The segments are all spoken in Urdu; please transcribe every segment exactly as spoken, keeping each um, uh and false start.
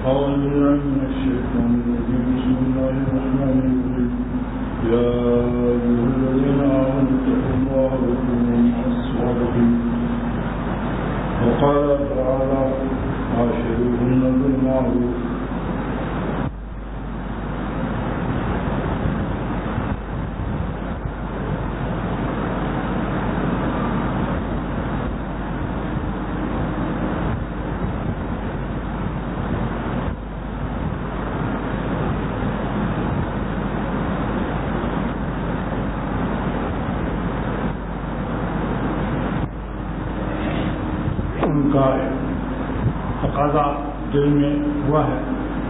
أعوذ بالله من الشيطان الرجيم بسم الله الرحمن الرحيم يا أيها الذين آمنوا اتقوا الله وكونوا مع الصادقين وقال تعالى عاشروهن بالمعروف تقاضا دل میں ہوا ہے.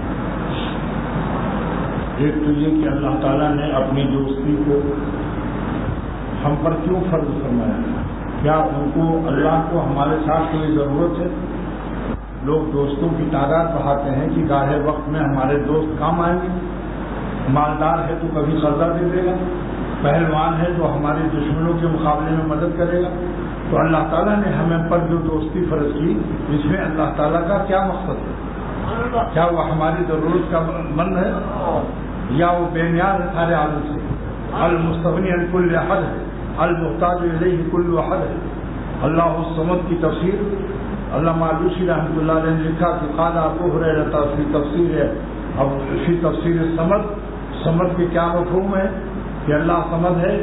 ایک تو یہ کہ اللہ تعالیٰ نے اپنی دوستی کو ہم پر کیوں فرض فرمایا؟ کیا ان کو اللہ کو ہمارے ساتھ کوئی ضرورت ہے؟ لوگ دوستوں کی تعداد بڑھاتے ہیں کہ گاہے وقت میں ہمارے دوست کام آئیں گے. مالدار ہے تو کبھی قرضہ دے دے گا، پہلوان ہے تو ہمارے دشمنوں کے مقابلے میں مدد کرے گا. تو اللہ تعالیٰ نے ہمیں پر جو دوستی فرض کی، اس میں اللہ تعالیٰ کا کیا مقصد ہے؟ کیا وہ ہماری ضرورت کا مند ہے یا وہ بے نیاز ہے سارے عالم سے؟ المستغنی عن کل احد ہے، المحتاج الیہ کل احد ہے. اللہ الصمد کی تفسیر علامہ آلوسی رحمۃ اللہ علیہ نے لکھا کہ قال ابو ہریرہ فی تفسیر ہے اب فی تفسیر الصمد. صمد کے کیا مفہوم ہے؟ کہ اللہ صمد ہے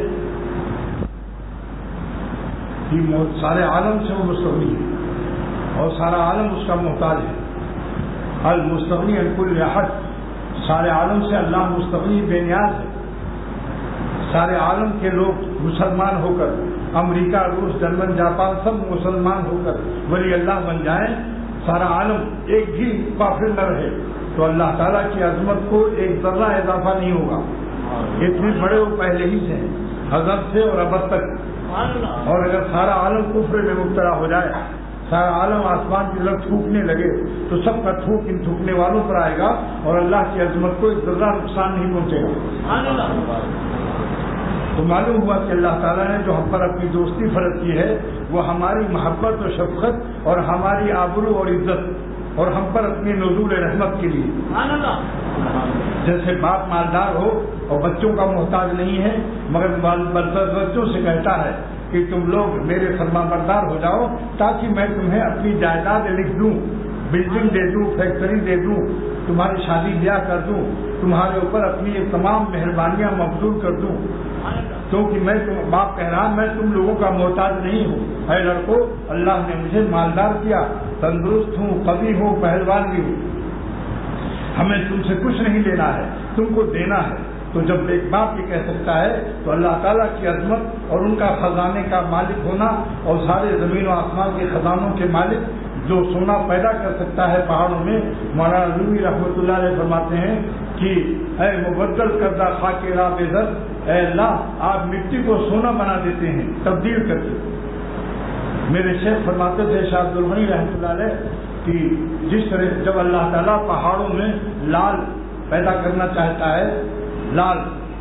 کہ سارے عالم سے وہ مستغنی ہے اور سارا عالم اس کا محتاج ہے. المستغنی عن کل احد، سارے عالم سے اللہ مستغنی بے نیاز ہے. سارے عالم کے لوگ مسلمان ہو کر، امریکہ، روس، جرمن، جاپان سب مسلمان ہو کر ولی اللہ بن جائیں، سارا عالم ایک بھی کافر نہ رہے، تو اللہ تعالیٰ کی عظمت کو ایک ذرہ اضافہ نہیں ہوگا. اتنے بڑے وہ پہلے ہی سے ہیں، حضرت سے اور ابد تک. اور اگر سارا عالم کفر میں مبتلا ہو جائے، سارا عالم آسمان کی طرف تھوکنے لگے، تو سب کا تھوک ان تھوکنے والوں پر آئے گا اور اللہ کی عظمت کو ایک ذرہ نقصان نہیں پہنچے گا. تو معلوم ہوا کہ اللہ تعالیٰ نے جو ہم پر اپنی دوستی فرض کی ہے وہ ہماری محبت و شفقت اور ہماری آبرو اور عزت اور ہم پر اپنی نزول رحمت کے لیے. جیسے باپ مالدار ہو اور بچوں کا محتاج نہیں ہے، مگر بچوں سے کہتا ہے کہ تم لوگ میرے فرما بردار ہو جاؤ تاکہ میں تمہیں اپنی جائیداد لکھ دوں، بلڈنگ دے دوں، فیکٹری دے دوں، تمہاری شادی بیاہ کر دوں، تمہارے اوپر اپنی تمام مہربانیاں مبذول کر دوں. کیونکہ میں تم باپ کہہ رہا میں تم لوگوں کا محتاج نہیں ہوں. اے لڑکو، اللہ نے مجھے مالدار کیا، تندرست ہوں، قوی ہوں، پہلوان بھی ہوں. ہمیں تم سے کچھ نہیں لینا ہے، تم کو دینا ہے. تو جب ایک باپ یہ کہہ سکتا ہے تو اللہ تعالیٰ کی عظمت اور ان کا خزانے کا مالک ہونا اور سارے زمین و آسمان کے خزانوں کے مالک جو سونا پیدا کر سکتا ہے پہاڑوں میں. مولانا رومی رحمۃ اللہ علیہ فرماتے ہیں کہ اے مبدل کردہ خاک راہ بے در، اے اللہ آپ مٹی کو سونا بنا دیتے ہیں تبدیل کر کے. میرے شیخ فرماتے تھے شاہ عبد الغنی رحمۃ اللہ علیہ کہ جس طرح جب اللہ تعالیٰ پہاڑوں میں لال پیدا کرنا چاہتا ہے، لال،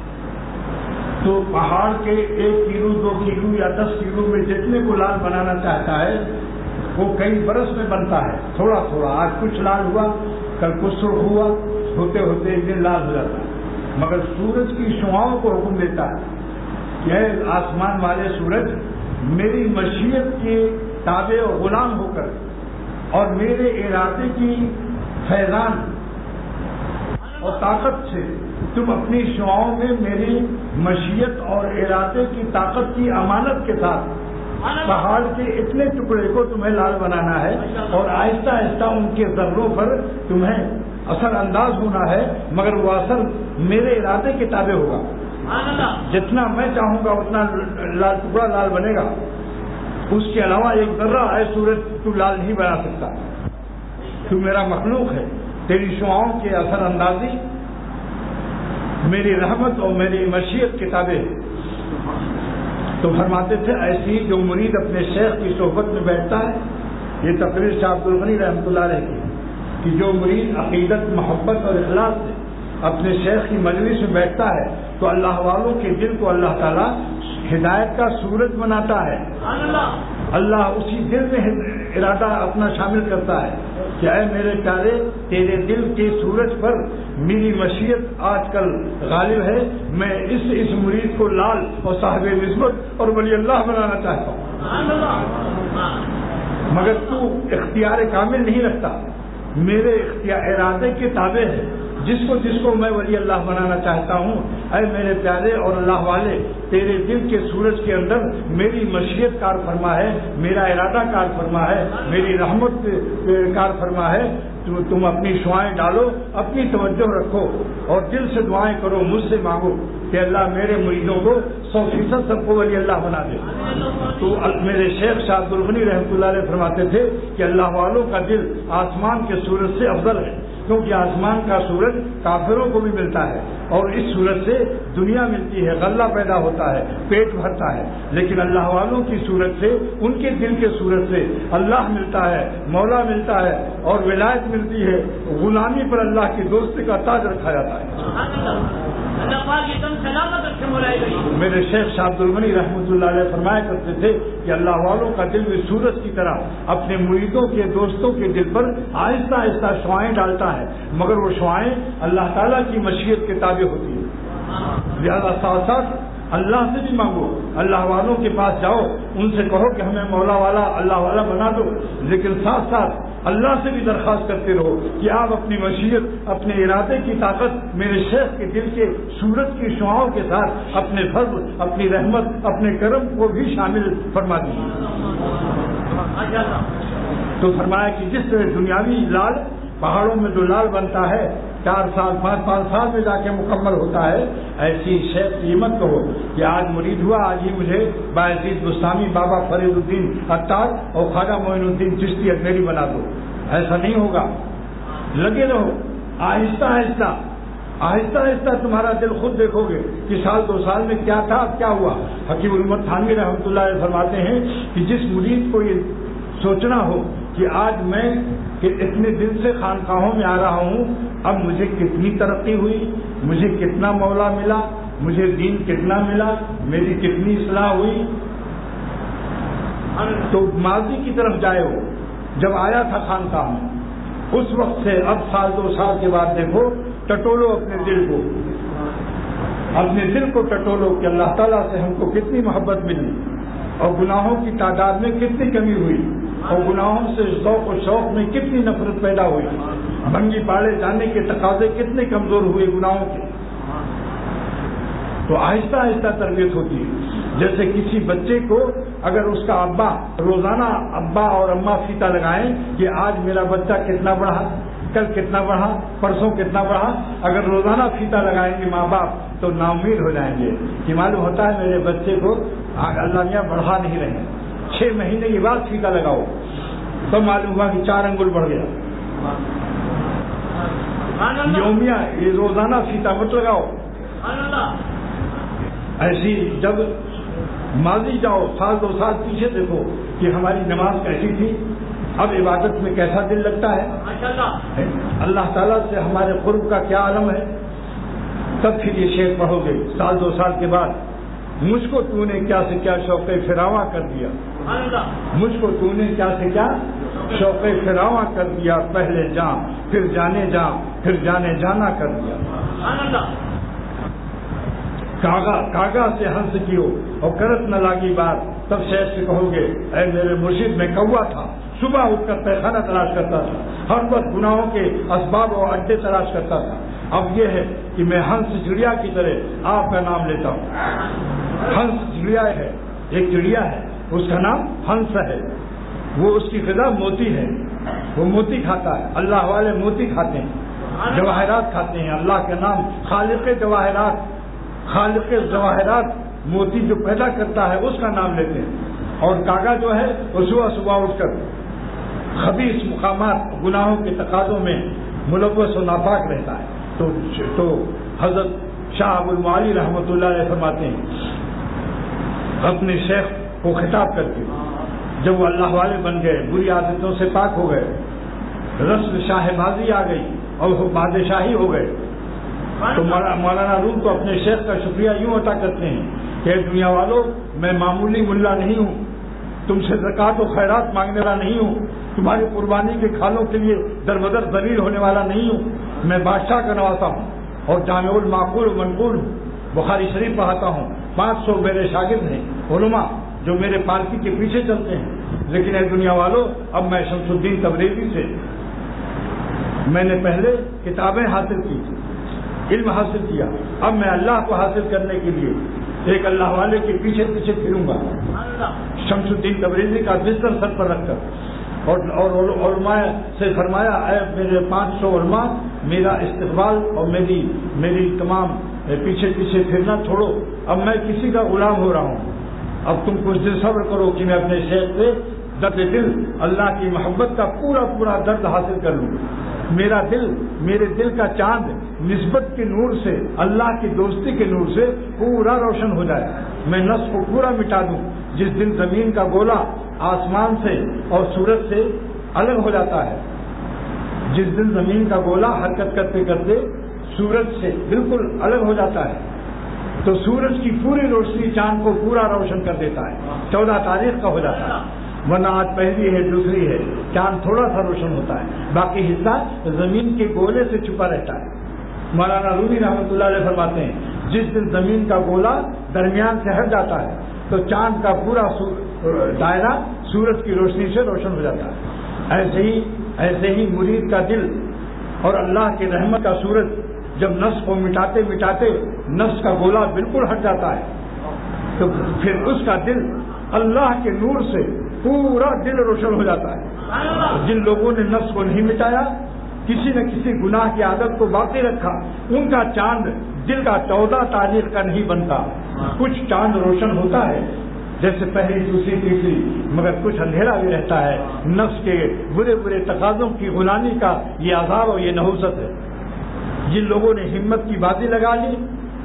تو پہاڑ کے ایک کلو دو کلو یا دس کلو میں جتنے کو لال بنانا چاہتا ہے وہ کئی برس میں بنتا ہے، تھوڑا تھوڑا. آج کچھ لال ہوا، کل کچھ سرخ ہوا، ہوتے ہوتے ایک دن لال ہو جاتا ہے. مگر سورج کی شعاؤں کو حکم دیتا ہے کہ اے آسمان والے سورج، میری مشیت کے تابع و غلام ہو کر اور میرے ارادے کی فیضان اور طاقت سے تم اپنی شعاؤں میں میری مشیت اور ارادے کی طاقت کی امانت کے ساتھ پہاڑ کے اتنے ٹکڑے کو تمہیں لال بنانا ہے اور آہستہ آہستہ ان کے ذروں پر تمہیں اثر انداز ہونا ہے، مگر وہ اثر میرے ارادے کے تابع ہوگا. جتنا میں چاہوں گا اتنا لال ٹکڑا لال بنے گا، اس کے علاوہ ایک ذرہ اے سورج تو لال نہیں بنا سکتا. تو میرا مخلوق ہے، تیری شعاؤں کے اثر اندازی میری رحمت اور میری مشیت کے تابع ہے. تو فرماتے تھے ایسی جو مرید اپنے شیخ کی صحبت میں بیٹھتا ہے، یہ تقریر شاہ عبد الغنی رحمۃ اللہ علیہ کی کہ جو مرید عقیدت، محبت اور اخلاص سے اپنے شیخ کی مجلس میں بیٹھتا ہے تو اللہ والوں کے دل کو اللہ تعالیٰ ہدایت کا سورج بناتا ہے. اللہ اسی دل میں ارادہ اپنا شامل کرتا ہے کہ اے میرے پیارے تیرے دل کی سورج پر میری مشیت آج کل غالب ہے، میں اس اس مرید کو لال اور صاحب نسبت اور ولی اللہ بنانا چاہتا ہوں، مگر تو اختیار کامل نہیں رکھتا، میرے اختیار ارادے کے تابع ہے، جس کو جس کو میں ولی اللہ بنانا چاہتا ہوں۔ اے میرے پیارے اور اللہ والے تیرے دل کے سورج کے اندر میری مشیت کار فرما ہے، میرا ارادہ کار فرما ہے، میری رحمت کار فرما ہے، تم اپنی شعائیں ڈالو، اپنی توجہ رکھو اور دل سے دعائیں کرو، مجھ سے مانگو کہ اللہ میرے مریدوں کو سو فیصد سب کو ولی اللہ بنا دے۔ تو میرے شیخ شاہ عبد الغنی رحمۃ اللہ علیہ فرماتے تھے کہ اللہ والوں کا دل آسمان کے سورج سے افضل ہے، کیونکہ آسمان کا سورج کافروں کو بھی ملتا ہے اور اس سورج سے دنیا ملتی ہے، غلہ پیدا ہوتا ہے، پیٹ بھرتا ہے، لیکن اللہ والوں کی سورج سے، ان کے دل کے سورج سے اللہ ملتا ہے، مولا ملتا ہے اور ولایت ملتی ہے، غلامی پر اللہ کی دوستی کا تاج رکھا جاتا ہے۔ میرے شیخ شاہ عبد الغنی رحمۃ اللہ علیہ فرمایا کرتے تھے کہ اللہ والوں کا دل بھی سورج کی طرح اپنے مریدوں کے دوستوں کے دل پر آہستہ آہستہ شعائیں ڈالتا ہے، مگر وہ شعائیں اللہ تعالیٰ کی مشیت کے تابع ہوتی ہیں۔ لہذا ساتھ ساتھ اللہ سے بھی مانگو، اللہ والوں کے پاس جاؤ، ان سے کہو کہ ہمیں مولا والا اللہ والا بنا دو، لیکن ساتھ ساتھ اللہ سے بھی درخواست کرتے رہو کہ آپ اپنی مشیت، اپنے ارادے کی طاقت میرے شیخ کے دل کے سورج کی شعاؤں کے ساتھ اپنے فضل، اپنی رحمت، اپنے کرم کو بھی شامل فرما دیجیے۔ تو فرمایا کہ جس طرح دنیاوی لال پہاڑوں میں جو لال بنتا ہے چار سال پانچ پانچ سال میں جا کے مکمل ہوتا ہے، ایسی شیخ کی مت کہو کہ آج مرید ہوا، آج ہی مجھے باعزیز بستانی بابا فرید الدین عطار اور خواجہ معین الدین چشتی اجمیری بنا دو، ایسا نہیں ہوگا۔ لگے رہو، آہستہ آہستہ آہستہ آہستہ تمہارا دل خود دیکھو گے کہ سال دو سال میں کیا تھا، اب کیا ہوا۔ حکیم الامت تھانوی رحمۃ اللہ علیہ فرماتے ہیں کہ جس مرید کو یہ سوچنا ہو کہ آج میں کہ اتنے دن سے خانقاہوں میں آ رہا ہوں، اب مجھے کتنی ترقی ہوئی، مجھے کتنا مولا ملا، مجھے دین کتنا ملا، میری کتنی اصلاح ہوئی، تو ماضی کی طرف جائے ہو جب آیا تھا خانقاہ میں، اس وقت سے اب سال دو سال کے بعد دیکھو، ٹٹولو اپنے دل کو، اپنے دل کو ٹٹولو کہ اللہ تعالیٰ سے ہم کو کتنی محبت ملی اور گناہوں کی تعداد میں کتنی کمی ہوئی اور گناہوں سے ذوق و شوق میں کتنی نفرت پیدا ہوئی، بھنگی پاڑے جانے کے تقاضے کتنے کمزور ہوئے گناہوں کے۔ تو آہستہ آہستہ تربیت ہوتی ہے، جیسے کسی بچے کو اگر اس کا ابا روزانہ ابا اور اماں فیتا لگائیں کہ آج میرا بچہ کتنا بڑھا، کل کتنا بڑھا، پرسوں کتنا بڑھا، اگر روزانہ فیتا لگائیں گے ماں باپ تو نا امید ہو جائیں گے کہ معلوم ہوتا ہے میرے بچے کو اللہ میاں بڑھا نہیں رہے ہیں۔ چھ مہینے کے بعد فیتا لگاؤ تو معلوم ہوا کہ چار انگل بڑھ گیا۔ یومیہ یہ روزانہ فیتا مت لگاؤ۔ ایسی جب ماضی جاؤ، سال دو سال پیچھے دیکھو کہ ہماری نماز کیسی تھی، اب عبادت میں کیسا دل لگتا ہے، اللہ تعالیٰ سے ہمارے قرب کا کیا عالم ہے، تب پھر یہ شعر پڑھو گے سال دو سال کے بعد۔ مجھ کو تو نے کیا سے کیا شوق فراواں کر دیا، مجھ کو تو نے کیا سے کیا شوق فراواں کر دیا، پہلے جان پھر جانے جا پھر جانے جانا کر دیا۔ کاغا کاغا سے ہنس کیو اور کرت نہ لاگی بات، تب شیخ سے کہو گے اے میرے مرشد میں کوا تھا، صبح اٹھ کر تہخانہ تلاش کرتا تھا، ہر وقت گناہوں کے اسباب اور اڈے تلاش کرتا تھا، اب یہ ہے کہ میں ہنس چڑیا کی طرح آپ کا نام لیتا ہوں۔ ہنس چڑیا ہے، ایک چڑیا ہے، اس کا نام ہنس ہے، وہ اس کی غذا موتی ہے، وہ موتی کھاتا ہے، اللہ والے موتی کھاتے ہیں، جواہرات کھاتے ہیں، اللہ کا نام خالق جواہرات، خالق جواہرات موتی جو پیدا کرتا ہے اس کا نام لیتے ہیں۔ اور کاغا جو ہے وہ صبح صبح اٹھ کر خبیث مقامات گناہوں کے تقاضوں میں ملوث و ناپاک رہتا ہے۔ تو تو حضرت شاہ ابو المعالی رحمۃ اللہ علیہ فرماتے ہیں اپنے شیخ کو خطاب کر کے، جب وہ اللہ والے بن گئے، بری عادتوں سے پاک ہو گئے، رسم شاہ بازی آ گئی اور وہ بادشاہی ہو گئے، تو مولانا روم کو اپنے شیخ کا شکریہ یوں ادا کرتے ہیں کہ دنیا والوں، میں معمولی ملا نہیں ہوں، تم سے زکوٰۃ و خیرات مانگنے والا نہیں ہوں، تمہاری قربانی کے کھالوں کے لیے در بدر ذلیل ہونے والا نہیں ہوں. میں بادشاہ کا نواسا ہوں اور جامع المعقول و منقول ہوں. بخاری شریف پڑھاتا ہوں. پانچ سو میرے شاگرد ہیں علماء جو میرے پالکی کے پیچھے چلتے ہیں. لیکن اے دنیا والوں، اب میں شمس الدین تبریزی سے میں نے پہلے کتابیں حاصل کی، علم حاصل کیا. اب میں اللہ کو حاصل کرنے کے لیے ایک اللہ والے کے پیچھے پیچھے پھروں گا. شمس الدین تبریزی کا بستر سر پر رکھ کر اور اور علماء سے فرمایا، اے میرے پانچ سو علماء، میرا استقبال اور میری میری تمام پیچھے پیچھے پھرنا چھوڑو. اب میں کسی کا غلام ہو رہا ہوں. اب تم کچھ دن صبر کرو کہ میں اپنے شیخ سے درد دل، اللہ کی محبت کا پورا پورا درد حاصل کر لوں. میرا دل، میرے دل کا چاند نسبت کے نور سے، اللہ کی دوستی کے نور سے پورا روشن ہو جائے. میں نفس کو پورا مٹا دوں. جس دن زمین کا گولا آسمان سے اور سورج سے الگ ہو جاتا ہے، جس دن زمین کا گولا حرکت کرتے کرتے سورج سے بالکل الگ ہو جاتا ہے، تو سورج کی پوری روشنی چاند کو پورا روشن کر دیتا ہے. چودہ تاریخ کا ہو جاتا ہے. ورنہ آج پہلی ہے، دوسری ہے، چاند تھوڑا سا روشن ہوتا ہے، باقی حصہ زمین کے گولے سے چھپا رہتا ہے. مولانا رومی رحمۃ اللہ علیہ فرماتے ہیں، جس دن زمین کا گولا درمیان سے ہٹ جاتا ہے تو چاند کا پورا دائرہ سورج کی روشنی سے روشن ہو جاتا ہے. ایسے ہی ایسے ہی مرید کا دل اور اللہ کی رحمت کا سورج جب نفس کو مٹاتے مٹاتے نفس کا گولا بالکل ہٹ جاتا ہے تو پھر اس کا دل اللہ کے نور سے پورا دل روشن ہو جاتا ہے. جن لوگوں نے نفس کو نہیں مٹایا، کسی نہ کسی گناہ کی عادت کو باقی رکھا، ان کا چاند دل کا چودہ تاریخ کا نہیں بنتا. کچھ چاند روشن ہوتا ہے جیسے پہلی، دوسری، تیسری، مگر کچھ اندھیرا بھی رہتا ہے. نفس کے برے برے تقاضوں کی غلامی کا یہ عذاب اور یہ نحوست ہے. جن لوگوں نے ہمت کی بازی لگا لی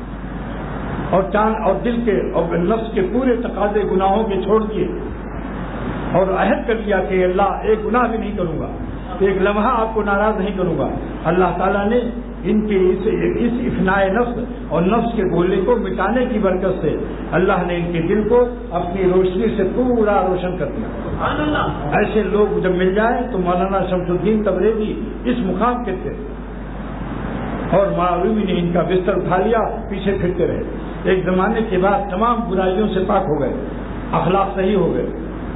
اور چاند اور دل کے اور نفس کے پورے تقاضے گناہوں کے چھوڑ دیے اور عہد کر لیا کہ اللہ ایک گناہ بھی نہیں کروں گا، ایک لمحہ آپ کو ناراض نہیں کروں گا، اللہ تعالیٰ نے ان کے اس, اس افنائے نفس اور نفس کے گولے کو مٹانے کی برکت سے اللہ نے ان کے دل کو اپنی روشنی سے پورا روشن کر دیا. ایسے لوگ جب مل جائیں تو مولانا شمس الدین تبریزی اس مقام کے تھے اور معلومی نے ان کا بستر اٹھا لیا، پیچھے پھرتے رہے. ایک زمانے کے بعد تمام برائیوں سے پاک ہو گئے، اخلاق صحیح ہو گئے،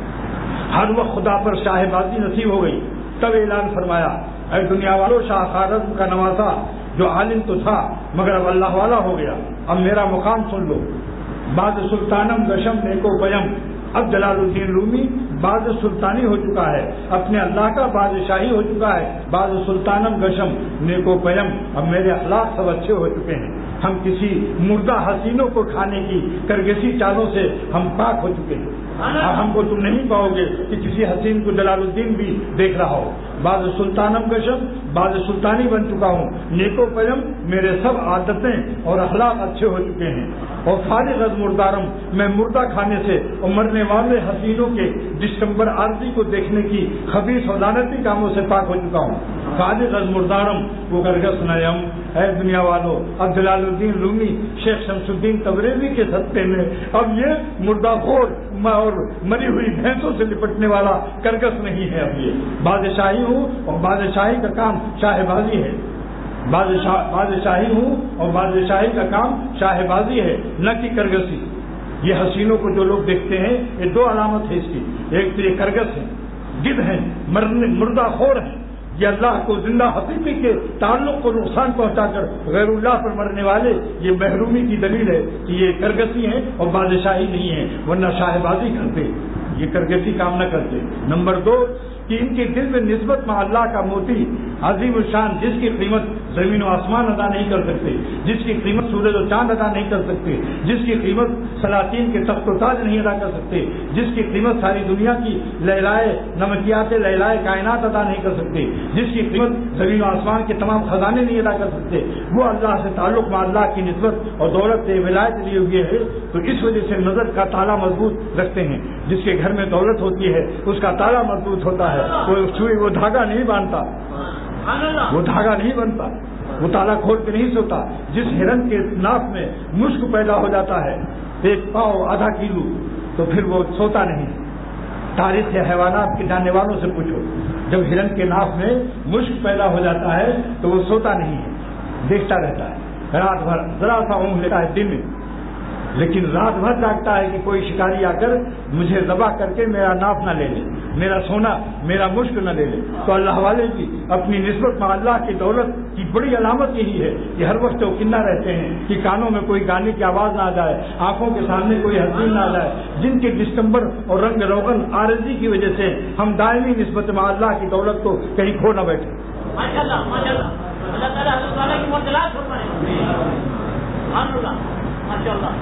ہر وقت خدا پر شاہ بازی نصیب ہو گئی. تب اعلان فرمایا، اے دنیا والوں، شاہ خوارزم کا نواسا جو عالم تو تھا مگر اب اللہ والا ہو گیا، اب میرا مقام سن لو. بعد سلطانم گشم نیکو پیم، اب جلال الدین رومی بعد سلطانی ہو چکا ہے، اپنے اللہ کا بادشاہی ہو چکا ہے. بعد سلطانم گشم نیکو پیم، اب میرے اخلاق سب اچھے ہو چکے ہیں. ہم کسی مردہ حسینوں کو کھانے کی کرگسی چالوں سے ہم پاک ہو چکے ہیں. اب ہم کو تم نہیں پاؤ گے کہ کسی حسین کو جلال الدین بھی دیکھ رہا ہو. بعد سلطانم گشم، بعد سلطانی بن چکا ہوں. نیکو پیم، میرے سب عادتیں اور اخلاق اچھے ہو چکے ہیں. اور فارغ از مردارم، میں مردہ کھانے سے اور مرنے والے حسینوں کے دسمبر عارضی کو دیکھنے کی خبیث اور لعنتی کاموں سے پاک ہو چکا ہوں. فارغ از مردارم وہ گرگس نیم. اے دنیا والوں، اب جلال الدین رومی شیخ شمس الدین تبریزی کے صدقے میں اب یہ مردہ خور اور مری ہوئی بھینسوں سے لپٹنے والا کرگس نہیں ہے. اب یہ بادشاہی ہوں اور بادشاہی کا کام شاہ بازی ہے. بادشاہ بادشاہی ہوں اور بادشاہی کا کام شاہ بازی ہے، نہ کہ کرگسی. یہ حسینوں کو جو لوگ دیکھتے ہیں یہ دو علامت ہے اس کی. ایک تو یہ کرگس ہے، گدھ ہیں، مردہ خور ہیں. یہ اللہ کو زندہ حقیقی کے تعلق کو نقصان پہنچا کر غیر اللہ پر مرنے والے، یہ محرومی کی دلیل ہے کہ یہ کرگسی ہیں اور بادشاہی نہیں ہیں، ورنہ شاہ بازی کرتے، یہ کرگسی کام نہ کرتے. نمبر دو کہ ان کے دل میں نسبت میں اللہ کا موتی عظیم الشان، جس کی قیمت زمین و آسمان ادا نہیں کر سکتے، جس کی قیمت سورج و چاند ادا نہیں کر سکتے، جس کی قیمت سلاطین کے تخت و تاج نہیں ادا کر سکتے، جس کی قیمت ساری دنیا کی لہلائے نمکیات لہلائے کائنات ادا نہیں کر سکتے، جس کی قیمت زمین و آسمان کے تمام خزانے نہیں ادا کر سکتے، وہ اللہ سے تعلق میں اللہ کی نسبت اور دولت سے ولایت لیے ہوئے ہے. تو اس وجہ سے نظر کا تالا مضبوط رکھتے ہیں. جس کے گھر میں دولت ہوتی ہے اس کا تالا مضبوط ہوتا ہے، وہ سوئی وہ دھاگا نہیں باندھتا، وہ دھاگا نہیں بنتا، وہ تالا کھول کے نہیں سوتا. جس ہرن کے ناک میں مشک پیدا ہو جاتا ہے ایک پاؤ آدھا کلو، تو پھر وہ سوتا نہیں. تاریخ حیوانات کے جاننے والوں سے پوچھو، جب ہرن کے ناف میں مشک پیدا ہو جاتا ہے تو وہ سوتا نہیں ہے، دیکھتا رہتا ہے رات بھر، ذرا سا اونگ لیتا ہے دن میں، لیکن رات بھر جاگتا ہے کہ کوئی شکاری آ کر مجھے ذبح کر کے میرا ناف نہ لے لے، میرا سونا، میرا مشک نہ لے لے۔ تو اللہ والے کی اپنی نسبت میں اللہ کی دولت کی بڑی علامت یہی ہے کہ ہر وقت وہ کنہ رہتے ہیں کہ کانوں میں کوئی گانے کی آواز نہ آ جائے، آنکھوں کے سامنے کوئی حسین نہ آ جائے، جن کے ڈسٹمبر اور رنگ روغن عارضی کی وجہ سے ہم دائمی نسبت میں اللہ کی دولت کو کہیں کھو نہ بیٹھے۔ ماشاءاللہ ماشاءاللہ، اللہ تعالیٰ حضرت والا کی معطلات فرمائے، سبحان اللہ، ماشاءاللہ۔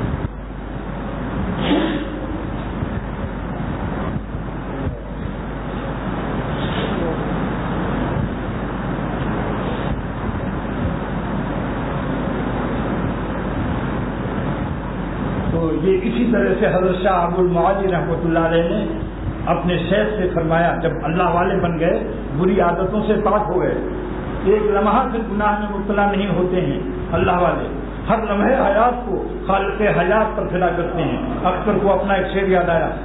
تو یہ اسی طرح سے حضرت شاہ ابو المعالی رحمۃ اللہ علیہ نے اپنے شیخ سے فرمایا، جب اللہ والے بن گئے، بری عادتوں سے پاک ہو گئے، ایک لمحہ سے گناہ میں مبتلا نہیں ہوتے ہیں اللہ والے، ہر لمحے حیات کو خالق حیات پر فدا کرتے ہیں۔ اکثر کو اپنا ایک شعر یاد آیا،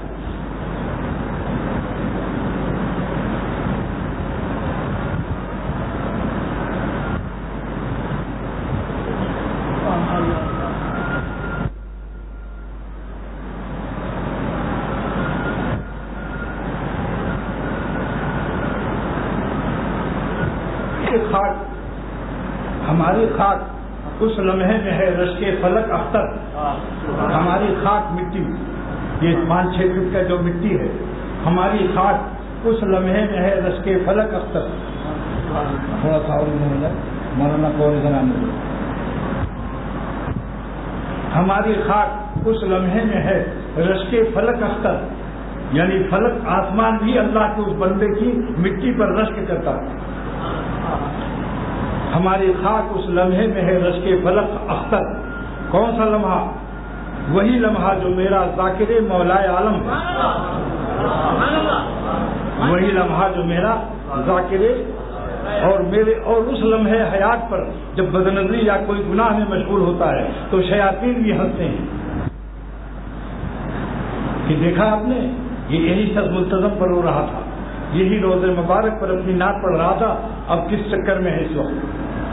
خاک ہماری خاک اس لمحے میں ہے رشک فلک اختر، ہماری خاک مٹی، یہ پانچ چھ فٹ کا جو مٹی ہے، ہماری خاک اس لمحے میں ہے رشک فلک اختر۔ تھوڑا سا اور مولانا کو ہماری خاک اس لمحے میں ہے رشک فلک اختر، یعنی فلک آسمان بھی اللہ کے اس بندے کی مٹی پر رشک کرتا ہے۔ ہماری خاک اس لمحے میں ہے رشک فلک اختر، کون سا لمحہ؟ وہی لمحہ جو میرا ذاکر مولائے عالم ہے، وہی لمحہ جو میرا ذاکر اور میرے اور اس لمحے حیات پر جب بدنظری یا کوئی گناہ میں مشغول ہوتا ہے تو شیاطین بھی ہنستے ہیں کہ دیکھا آپ نے، یہ یہی شخص ملتزم پر رو رہا تھا، یہی روز مبارک پر اپنی نعت پڑھ رہا تھا، اب کس چکر میں ہے اس وقت۔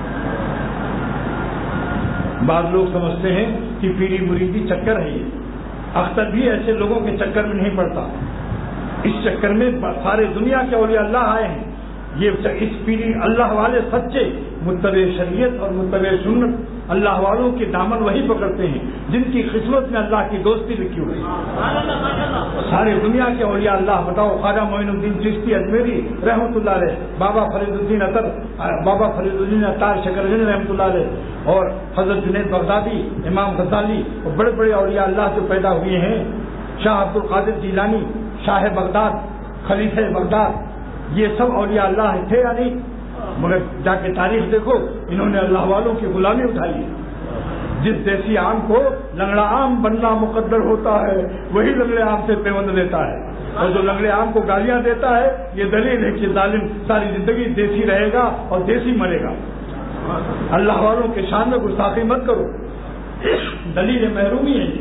بعض لوگ سمجھتے ہیں کہ پیری مریدی چکر ہے، یہ اختر بھی ایسے لوگوں کے چکر میں نہیں پڑتا، اس چکر میں سارے دنیا کے اولیاء اللہ آئے ہیں، یہ اس پیری اللہ والے سچے متبع شریعت اور متبع سنت اللہ والوں کے دامن وہی پکڑتے ہیں جن کی قسمت میں اللہ کی دوستی لکھی ہوئی ہے۔ سارے دنیا کے اولیاء اللہ بتاؤ، خواجہ معین الدین چشتی اجمیری رحمۃ اللہ علیہ، بابا فرید الدین اطر بابا فرید الدین اطار شکرگنج رحمۃ اللہ علیہ، اور حضرت جنید بغدادی، امام غزالی، اور بڑے بڑے اولیاء اللہ جو پیدا ہوئے ہیں، شاہ عبد القادر جیلانی، شاہ بغداد، خلیفہ بغداد، یہ سب اولیاء اللہ تھے یا نہیں؟ مگر جا کے تاریخ دیکھو، انہوں نے اللہ والوں کی غلامی اٹھائی ہے۔ جس دیسی آم کو لنگڑا آم بننا مقدر ہوتا ہے وہی لنگڑے آم سے پیوند لیتا ہے، اور جو لنگڑے آم کو گالیاں دیتا ہے یہ دلیل ہے کہ ظالم ساری زندگی دیسی رہے گا اور دیسی مرے گا۔ اللہ والوں کے شان میں گستاخی مت کرو، دلیل محرومی ہے۔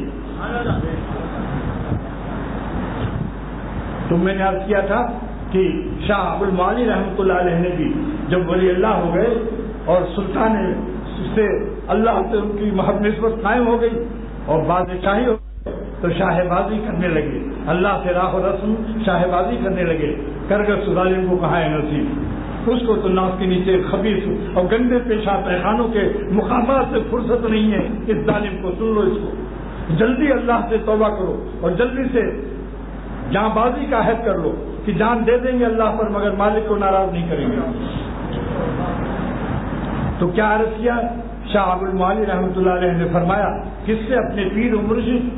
تو میں نے عرض کیا تھا کہ شاہ ابو المعالی رحمۃ اللہ علیہ نے بھی جب ولی اللہ ہو گئے اور سلطان سے اللہ سے ان کی محبت نسبت قائم ہو گئی اور بادشاہی ہو گئی تو شاہ بازی کرنے لگے، اللہ سے راہ و رسم شاہ بازی کرنے لگے، کرگس ظالم کو کہاں ہے نصیب، اس کو تو ناف کے نیچے خبیث اور گندے پیشہ پیخانوں کے مقامات سے فرصت نہیں ہے۔ اس ظالم کو سن لو، اس کو جلدی اللہ سے توبہ کرو اور جلدی سے جاں بازی کا عہد کر لو کہ جان دے دیں گے اللہ پر مگر مالک کو ناراض نہیں کریں گے۔ تو کیا عرض کیا؟ شاہ ابو المعالی رحمۃ اللہ علیہ نے فرمایا، کس سے؟ اپنے پیر و مرشد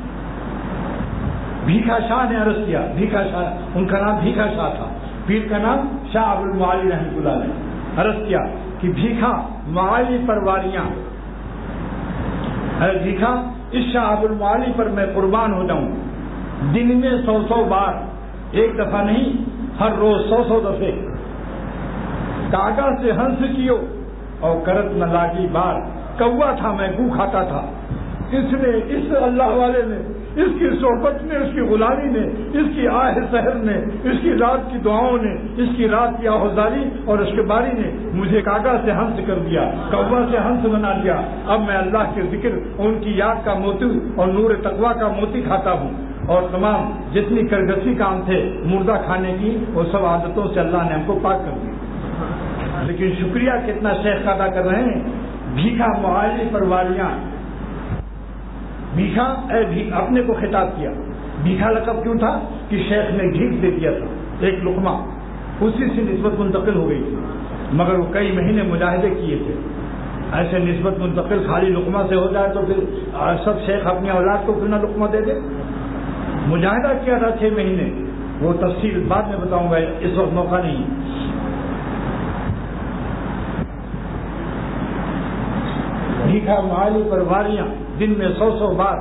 بھیکھا شاہ نے عرض کیا۔ بھیکھا شاہ، ان کا نام بھیکھا شاہ تھا، پیر کا نام شاہ ابو المعالی رحمۃ اللہ علیہ۔ عرض کیا کہ بھیکھا معالی پر واریاں، اے بھیکھا اس شاہ ابو المعالی پر میں قربان ہو جاؤں، دن میں سو سو بار، ایک دفعہ نہیں، ہر روز سو سو دفعے کاغا سے ہنس کیو اور کرت نہ لاگی بار، کوا تھا میں گو کھاتا تھا، اس نے اس اللہ والے نے اس کی صحبت نے، اس کی غلامی نے، اس کی آہ سحر نے، اس کی رات کی دعاؤں نے، اس کی رات کی آہوزاری اور اس کے باری نے مجھے کاغا سے ہنس کر دیا، کوا سے ہنس بنا دیا۔ اب میں اللہ کے ذکر اور ان کی یاد کا موتی اور نور تقویٰ کا موتی کھاتا ہوں، اور تمام جتنی کرگسی کام تھے مردہ کھانے کی وہ سب عادتوں سے اللہ نے ہم کو پاک کر دیا۔ لیکن شکریہ کتنا شیخ ادا کر رہے ہیں، بھیکا معالی پر والیاں، بھیکا اے بھیک، اپنے کو خطاب کیا۔ بھیکا لقب کیوں تھا کہ شیخ نے گھیٹ دے دیا تھا ایک لقمہ، اسی سے نسبت منتقل ہو گئی تھی، مگر وہ کئی مہینے مجاہدے کیے تھے۔ ایسے نسبت منتقل خالی لقمہ سے ہو جائے تو پھر سب شیخ اپنی اولاد کو کیوں نہ لقمہ دے دے؟ مجاہدہ کیا تھا چھ مہینے، وہ تفصیل بعد میں بتاؤں گا، اس وقت موقع نہیں۔ بھیکا معالی پر واریاں، دن میں سو سو بار،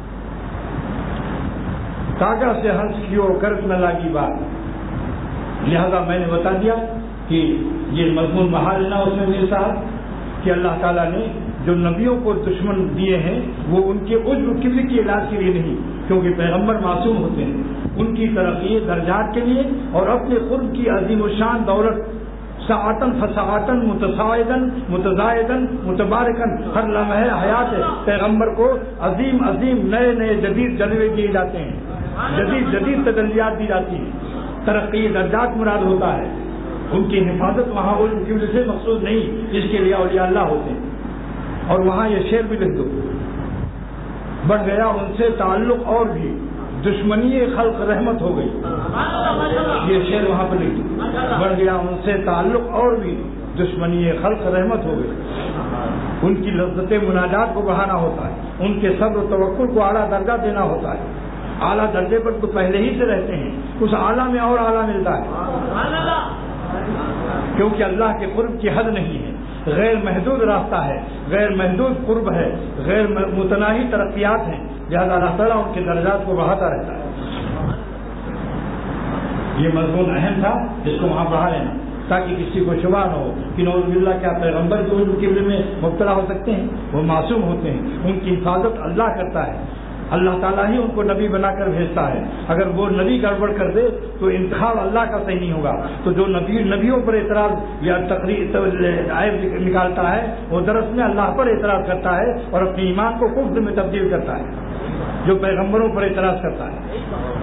کاغذ سے ہنس کیو کرت نہ لاگی بات۔ لہذا میں نے بتا دیا کہ یہ مضمون محال نہ اس میں میرے ساتھ کہ اللہ تعالیٰ نے جو نبیوں کو دشمن دیے ہیں وہ ان کے عجب کبر کی علاج کے لیے نہیں، کیونکہ پیغمبر معصوم ہوتے ہیں، ان کی ترقی درجات کے لیے اور اپنے قرب کی عظیم الشان دولت ساعتن فساعتن متساعدن متزائدن متبارکن ہر لمحے حیات پیغمبر کو عظیم عظیم نئے نئے جدید جلوے دیے جاتے ہیں، جدید جدید تجلیات دی جاتی ہیں، ترقی درجات مراد ہوتا ہے۔ ان کی حفاظت وہاں ان کی وجہ سے مقصود نہیں، اس کے لیے اولیاء اللہ ہوتے ہیں۔ اور وہاں یہ شعر بھی لکھ دو، بڑھ گیا ان سے تعلق اور بھی دشمنی خلق رحمت ہو گئی، یہ شعر وہاں پر لکھ دو، بڑھ گیا ان سے تعلق اور بھی دشمنی خلق رحمت ہو گئی۔ ان کی لذت مناجات کو بڑھانا ہوتا ہے، ان کے صبر و توکل کو اعلیٰ درجہ دینا ہوتا ہے۔ اعلیٰ درجے پر تو پہلے ہی سے رہتے ہیں، اس اعلیٰ میں اور اعلیٰ ملتا ہے، کیونکہ اللہ کے قرب کی حد نہیں ہے، غیر محدود راستہ ہے، غیر محدود قرب ہے، غیر متناہی ترقیات ہیں، لہذا اللہ تعالیٰ ان کے درجات کو بڑھاتا رہتا ہے۔ یہ مضمون اہم تھا، جس کو وہاں پڑھا لینا تاکہ کسی کو شبہ نہ ہو کہ نعوذ باللہ کیا پیغمبر جو ان کے میں مبتلا ہو سکتے ہیں، وہ معصوم ہوتے ہیں، ان کی حفاظت اللہ کرتا ہے، اللہ تعالیٰ ہی ان کو نبی بنا کر بھیجتا ہے۔ اگر وہ نبی گڑبڑ کر دے تو انتخاب اللہ کا صحیح نہیں ہوگا، تو جو نبی نبیوں پر اعتراض یا تقریر عیب نکالتا ہے وہ دراصل میں اللہ پر اعتراض کرتا ہے اور اپنے ایمان کو کفر میں تبدیل کرتا ہے، جو پیغمبروں پر اعتراض کرتا ہے۔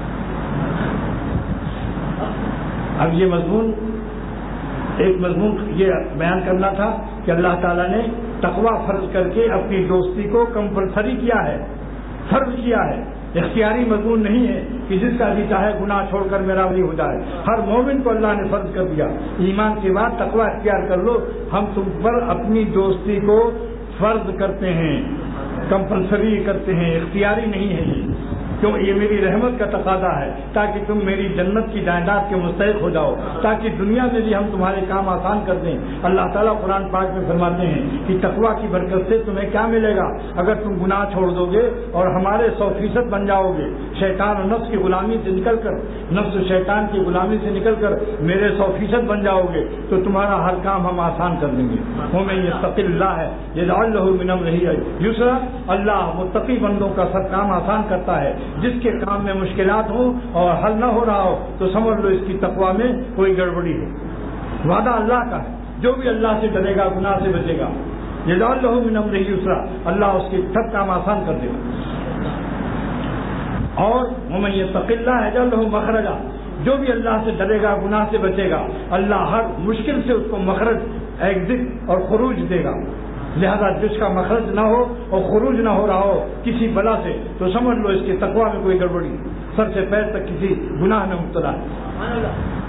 اب یہ مضمون ایک مضمون یہ بیان کرنا تھا کہ اللہ تعالیٰ نے تقویٰ فرض کر کے اپنی دوستی کو کمپلسری کیا ہے، فرض کیا ہے، اختیاری مضمون نہیں ہے کہ جس کا بھی چاہے گناہ چھوڑ کر میرا ولی ہو جائے۔ ہر مومن کو اللہ نے فرض کر دیا، ایمان کے بعد تقویٰ اختیار کر لو، ہم تم پر اپنی دوستی کو فرض کرتے ہیں، کمپلسری کرتے ہیں، اختیاری نہیں ہے یہ، کیوں یہ میری رحمت کا تقاضا ہے تاکہ تم میری جنت کی جائیداد کے مستحق ہو جاؤ، تاکہ دنیا میں بھی ہم تمہارے کام آسان کر دیں۔ اللہ تعالیٰ قرآن پاک میں فرماتے ہیں کہ تقویٰ کی برکت سے تمہیں کیا ملے گا؟ اگر تم گناہ چھوڑ دو گے اور ہمارے سو فیصد بن جاؤ گے، شیطان و نفس کی غلامی سے نکل کر نفس و شیطان کی غلامی سے نکل کر میرے سو فیصد بن جاؤ گے تو تمہارا ہر کام ہم آسان کر دیں گے۔ وَمَن يَتَّقِ اللَّهَ يَجْعَل لَّهُ مِنْ أَمْرِهِ يُسْرًا، اللہ متقی بندوں کا سب کام آسان کرتا ہے۔ جس کے کام میں مشکلات ہوں اور حل نہ ہو رہا ہو تو سمجھ لو اس کی تقویٰ میں کوئی گڑبڑی ہے۔ وعدہ اللہ کا ہے، جو بھی اللہ سے ڈرے گا گناہ سے بچے گا، یجعل لہ من امرہ یسرا، اللہ اس کے سب کام آسان کر دے گا۔ اور ومن یتق اللہ یجعل لہ مخرجا، جو بھی اللہ سے ڈرے گا گناہ سے بچے گا، اللہ ہر مشکل سے اس کو مخرج، ایگزٹ اور خروج دے گا۔ لہذا جس کا مخرج نہ ہو اور خروج نہ ہو رہا ہو کسی بلا سے تو سمجھ لو اس کے تقویٰ میں کوئی گڑبڑی، سر سے پیر تک کسی گناہ میں مبتلا ہے۔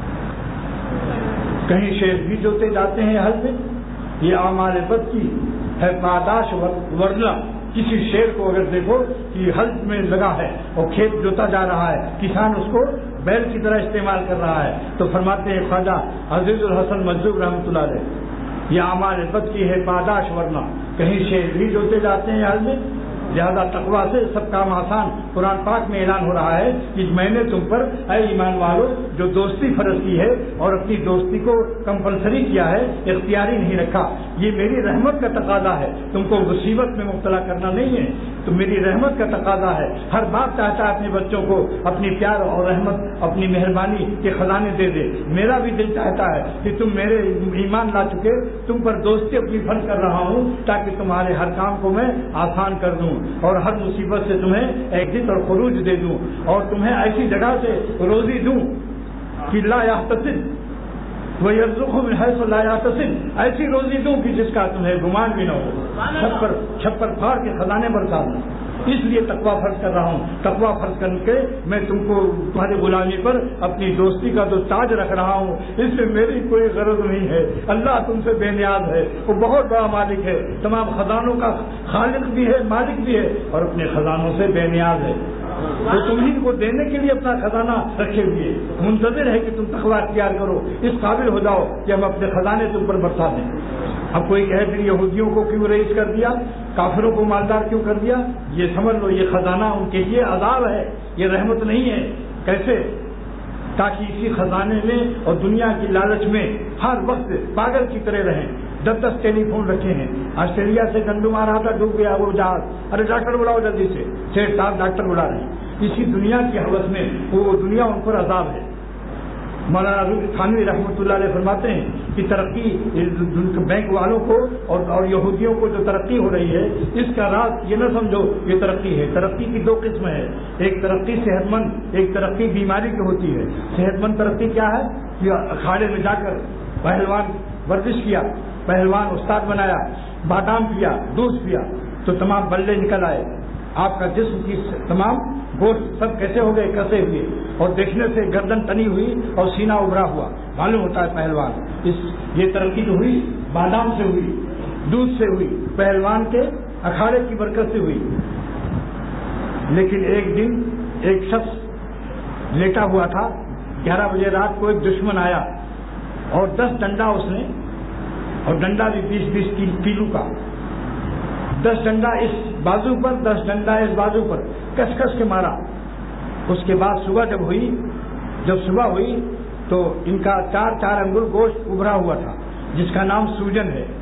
کہیں شیر بھی جوتے جاتے ہیں حل میں، یہ اعمال بد کی ہے پاداش ورنہ کسی شیر کو اگر دیکھو کہ حل میں لگا ہے اور کھیت جوتا جا رہا ہے، کسان اس کو بیل کی طرح استعمال کر رہا ہے، تو فرماتے ہیں خواجہ عزیز الحسن مجذوب رحمۃ اللہ علیہ، یہ اعمال بد کی ہے پاداش ورنہ کہیں شیر بھی جوتے جاتے ہیں حل میں، لہذا تقویٰ سے سب کام آسان۔ قرآن پاک میں اعلان ہو رہا ہے کہ میں نے تم پر اے ایمان والو جو دوستی فرض کی ہے اور اپنی دوستی کو کمپلسری کیا ہے، اختیاری نہیں رکھا. یہ میری رحمت کا تقاضا ہے، تم کو مصیبت میں مبتلا کرنا نہیں ہے، تو میری رحمت کا تقاضا ہے. ہر باپ چاہتا ہے اپنے بچوں کو اپنی پیار اور رحمت، اپنی مہربانی کے خزانے دے دے. میرا بھی دل چاہتا ہے کہ تم میرے ایمان لا چکے، تم پر دوستی اپنی فرض کر رہا ہوں تاکہ تمہارے ہر کام کو میں آسان کر دوں اور ہر مصیبت سے تمہیں ایگزٹ اور خروج دے دوں اور تمہیں ایسی جگہ سے روزی دوں کہ لا یحتسب وَيَرْزُقْهُ مِنْ حَيْثُ لَا يَحْتَسِبُ، ایسی روزی دوں کہ جس کا تمہیں گمان بھی نہ ہو. چھپر چھپر پھاڑ کے خزانے برسا دوں. اس لیے تقویٰ فرض کر رہا ہوں. تقویٰ فرض کر کے میں تم کو تمہاری غلامی پر اپنی دوستی کا جو تاج رکھ رہا ہوں، اس سے میری کوئی غرض نہیں ہے. اللہ تم سے بے نیاز ہے، وہ بہت بڑا مالک ہے، تمام خزانوں کا خالق بھی ہے، مالک بھی ہے اور اپنے خزانوں سے بے نیاز ہے. تو تمہیں کو دینے کے لیے اپنا خزانہ رکھے ہوئے منتظر ہے کہ تم تقویٰ اختیار کرو، اس قابل ہو جاؤ کہ ہم اپنے خزانے تم پر برسا دیں. اب کوئی کہے پھر یہودیوں کو کیوں رئیس کر دیا، کافروں کو مالدار کیوں کر دیا؟ یہ سمجھ لو یہ خزانہ ان کے لیے عذاب ہے، یہ رحمت نہیں ہے. کیسے؟ تاکہ اسی خزانے میں اور دنیا کی لالچ میں ہر وقت پاگل کی طرح رہیں. دس دس ٹیلی فون رکھے ہیں. آسٹریلیا سے گندم آ رہا تھا، ڈوب گیا وہ جہاز. ارے ڈاکٹر بلاؤ جلدی سے، چھ سات ڈاکٹر بلا رہے ہیں. اسی دنیا کی حوث میں وہ دنیا ان پر عذاب ہے. مولانا تھانوی رحمۃ اللہ علیہ فرماتے ہیں کہ ترقی بینک والوں کو اور اور یہودیوں کو جو ترقی ہو رہی ہے، اس کا راز یہ نہ سمجھو یہ ترقی ہے. ترقی کی دو قسم ہے، ایک ترقی صحت مند، ایک ترقی بیماری کی ہوتی ہے. صحت مند ترقی کیا ہے؟ کہ اکھاڑے میں جا کر پہلوان ورزش کیا، پہلوان استاد بنایا، بادام پیا، دودھ پیا تو تمام بلے نکل آئے. آپ کا جسم کی تمام گوشت سب کیسے ہو گئے؟ کسے ہوئے، اور دیکھنے سے گردن تنی ہوئی اور سینہ ابھرا ہوا، معلوم ہوتا ہے پہلوان. اس یہ ترقی تو ہوئی بادام سے ہوئی، دودھ سے ہوئی، پہلوان کے اکھاڑے کی برکت سے ہوئی. لیکن ایک دن ایک شخص لیٹا ہوا تھا، گیارہ بجے رات کو ایک دشمن آیا اور دس ڈنڈا اس نے، اور ڈنڈا بھی بیس بیس کلو کا، دس ڈنڈا اس بازو پر، دس ڈنڈا اس بازو پر کس کس کے مارا. اس کے بعد صبح جب ہوئی جب صبح ہوئی تو ان کا چار چار انگل گوشت ابھرا ہوا تھا جس کا نام سوجن ہے.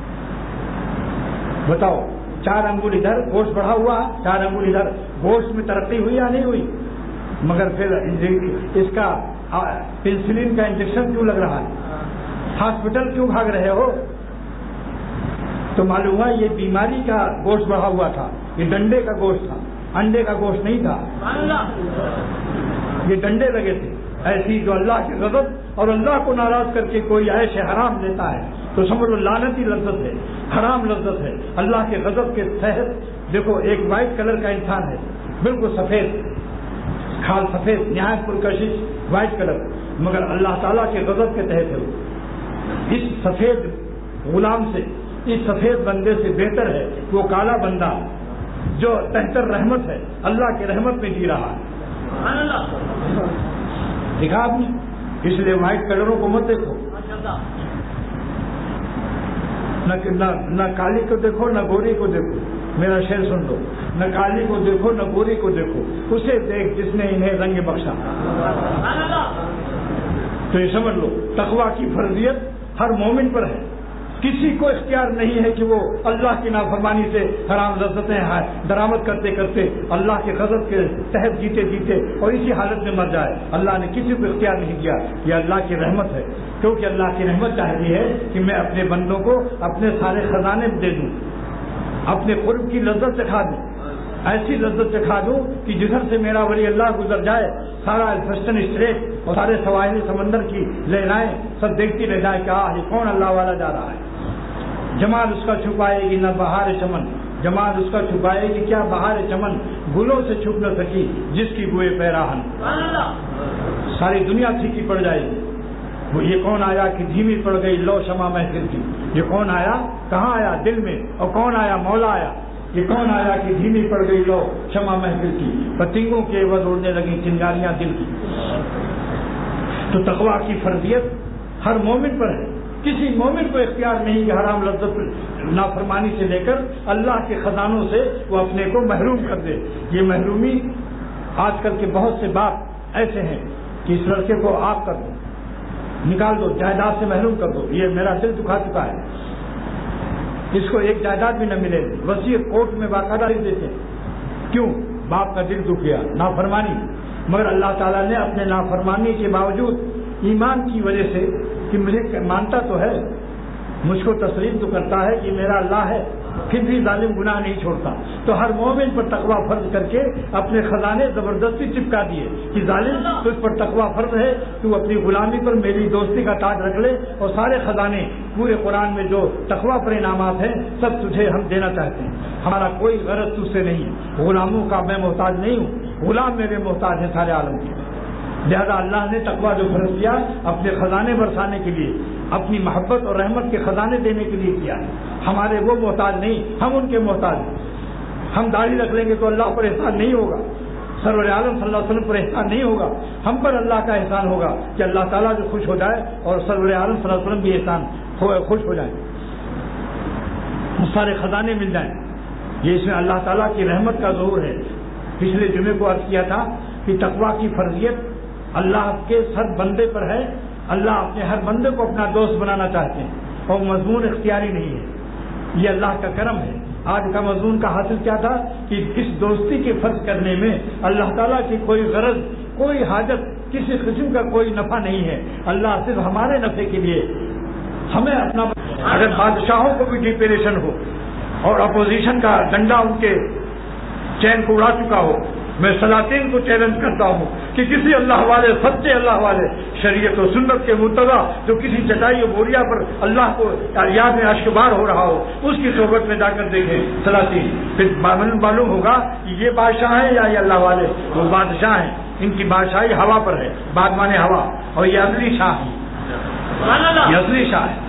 بتاؤ، چار انگل ادھر گوشت بڑھا ہوا، چار انگل ادھر. گوشت میں ترقی ہوئی یا نہیں ہوئی؟ مگر پھر اس کا پینسلین کا انجیکشن کیوں لگ رہا ہے؟ ہاسپٹل کیوں بھاگ رہے ہو؟ تو معلوم ہوا یہ بیماری کا گوشت بڑھا ہوا تھا، یہ ڈنڈے کا گوشت تھا، انڈے کا گوشت نہیں تھا. یہ ڈنڈے لگے تھے. ایسی جو اللہ کی غضب اور اللہ کو ناراض کر کے کوئی عیش حرام لیتا ہے تو سمجھ لو لعنتی لذت ہے، حرام لذت ہے. اللہ کے غضب کے تحت دیکھو ایک وائٹ کلر کا انسان ہے، بالکل سفید، کھال سفید، نہایت پرکشش وائٹ کلر، مگر اللہ تعالیٰ کے غضب کے تحت ہے. اس سفید غلام سے، اس سفید بندے سے بہتر ہے وہ کالا بندہ جو تحت رحمت ہے، اللہ کی رحمت میں جی رہا ہے. دیکھا آپ نے؟ اس لیے وائٹ کلروں کو مت دیکھو، نہ, نہ, نہ کالی کو دیکھو نہ گوری کو دیکھو. میرا شعر سن لو، نہ کالی کو دیکھو نہ گوری کو دیکھو، اسے دیکھ جس نے انہیں رنگ بخشا. تو یہ سمجھ لو تقویٰ کی فرضیت ہر مومن پر ہے. کسی کو اختیار نہیں ہے کہ وہ اللہ کی نافرمانی سے حرام لذتیں درآمد کرتے کرتے اللہ کے غضب کے تحت جیتے جیتے اور اسی حالت میں مر جائے. اللہ نے کسی کو اختیار نہیں دیا. یہ اللہ کی رحمت ہے، کیونکہ اللہ کی رحمت چاہتی ہے کہ میں اپنے بندوں کو اپنے سارے خزانے دے دوں، اپنے قرب کی لذت چکھا دوں، ایسی لذت چکھا دوں کہ جدھر سے میرا ولی اللہ گزر جائے سارا الفسٹن اسٹریٹ اور سارے سواحلی سمندر کی لہرائیں سب دیکھتی رہ جائے کہ آہ یہ کون اللہ والا جا رہا ہے. جمال اس کا چھپائے گی نہ بہار چمن، جمال اس کا چھپائے گی کیا بہار چمن، گلوں سے چھپ نہ سکی جس کی بوئے پیراہن. ساری دنیا پھیکی پڑ جائے گی. وہ یہ کون آیا کہ دھیمی پڑ گئی لو شمع محفل کی. یہ کون آیا؟ کہاں آیا؟ دل میں. اور کون آیا؟ مولا آیا. یہ کون آیا کہ دھیمی پڑ گئی لو شمع محفل کی، پتنگوں کے عوض اڑنے لگی چنگاریاں دل کی. تو تقویٰ کی فرضیت ہر مومن پر ہے. کسی مومن کو اختیار نہیں کہ حرام لذت نافرمانی سے لے کر اللہ کے خزانوں سے وہ اپنے کو محروم کر دے. یہ محرومی آج کل کے بہت سے باپ ایسے ہیں کہ اس لڑکے کو آگ کر دو, نکال دو, جائیداد سے محروم کر دو, یہ میرا دل دکھا چکا ہے, اس کو ایک جائیداد بھی نہ ملے. وصیت کورٹ میں باقاعدہ لکھ دیتے ہیں. کیوں؟ باپ کا دل دکھ گیا, نافرمانی. مگر اللہ تعالیٰ نے اپنے نافرمانی کے باوجود ایمان کی وجہ سے, کہ مجھے مانتا تو ہے, مجھ کو تسلیم تو کرتا ہے کہ میرا اللہ ہے, پھر بھی ظالم گناہ نہیں چھوڑتا. تو ہر مومن پر تقوی فرض کر کے اپنے خزانے زبردستی چپکا دیے کہ ظالم تجھ پر تقوی فرض ہے, تو اپنی غلامی پر میری دوستی کا تاج رکھ لے, اور سارے خزانے پورے قرآن میں جو تقوی پر انعامات ہیں سب تجھے ہم دینا چاہتے ہیں. ہمارا کوئی غرض تجھ سے نہیں, غلاموں کا میں محتاج نہیں ہوں, غلام میرے محتاج ہیں سارے عالم کے. لہذا اللہ نے تقوی جو فرض کیا اپنے خزانے برسانے کے لیے, اپنی محبت اور رحمت کے خزانے دینے کے لیے کیا. ہمارے وہ محتاج نہیں, ہم ان کے محتاج ہیں. ہم داڑھی رکھ لیں گے تو اللہ پر احسان نہیں ہوگا, سرور عالم صلی اللہ علیہ وسلم پر احسان نہیں ہوگا, ہم پر اللہ کا احسان ہوگا کہ اللہ تعالیٰ جو خوش ہو جائے اور سرور عالم صلی اللہ علیہ وسلم بھی احسان خوش ہو جائیں, سارے خزانے مل جائیں. یہ اس میں اللہ تعالیٰ کی رحمت کا ظہور ہے. پچھلے جمعے کو عرض کیا تھا کہ تقویٰ کی فرضیت اللہ کے ہر بندے پر ہے. اللہ اپنے ہر بندے کو اپنا دوست بنانا چاہتے ہیں, اور مضمون اختیاری نہیں ہے, یہ اللہ کا کرم ہے. آج کا مضمون کا حاصل کیا تھا کہ اس دوستی کے فرض کرنے میں اللہ تعالیٰ کی کوئی غرض, کوئی حاجت, کسی قسم کا کوئی نفع نہیں ہے. اللہ صرف ہمارے نفع کے لیے ہمیں اپنا, اگر بادشاہوں کو بھی ڈپریشن ہو اور اپوزیشن کا ڈنڈا ان کے چین کو اڑا چکا ہو, میں سلاطین کو چیلنج کرتا ہوں کہ کسی اللہ والے, سچے اللہ والے, شریعت و سنت کے متبع, جو کسی چٹائی و بوریا پر اللہ کو یاد میں اشکبار ہو رہا ہو, اس کی صحبت میں جا کر دیکھیں سلاطین, پھر معلوم ہوگا کہ یہ بادشاہ ہیں یا یہ اللہ والے. وہ بادشاہ ہیں, ان کی بادشاہی ہوا پر ہے, بادمان ہوا, اور یہ اصلی شاہ ہے, یہ اصلی شاہ ہے.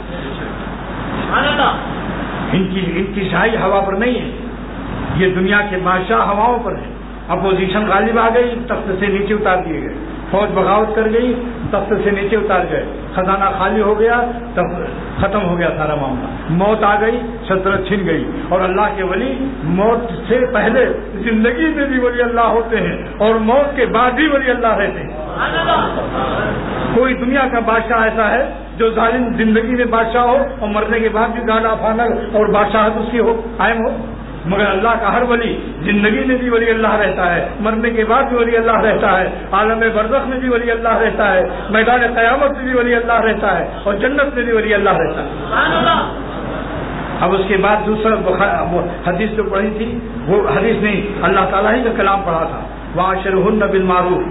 ان کی ان کی شاہی ہوا پر نہیں ہے, یہ دنیا کے بادشاہ ہواؤں پر ہے. اپوزیشن غالب آ گئی, تخت سے نیچے اتار دیے گئے. فوج بغاوت کر گئی, تخت سے نیچے اتار گئے. خزانہ خالی ہو گیا, تب ختم ہو گیا سارا معاملہ. موت آ گئی, سلطنت چھن گئی. اور اللہ کے ولی موت سے پہلے زندگی میں بھی ولی اللہ ہوتے ہیں, اور موت کے بعد بھی ولی اللہ رہتے ہیں. کوئی دنیا کا بادشاہ ایسا ہے جو ظالم زندگی میں بادشاہ ہو اور مرنے کے بعد بھی گالا فانل اور بادشاہت اس کی ہو, قائم ہو. مگر اللہ کا ہر ولی زندگی میں بھی ولی اللہ رہتا ہے, مرنے کے بعد بھی ولی اللہ رہتا ہے, عالم برزخ میں بھی ولی اللہ رہتا ہے, میدان قیامت میں بھی ولی اللہ رہتا ہے, اور جنت میں بھی ولی اللہ رہتا ہے. اب اس کے بعد دوسرا حدیث جو پڑھی تھی, وہ حدیث نہیں, اللہ تعالیٰ ہی کا کلام پڑھا تھا, وَعَاشِرْهُنَّ بِالْمَعْرُوفِ,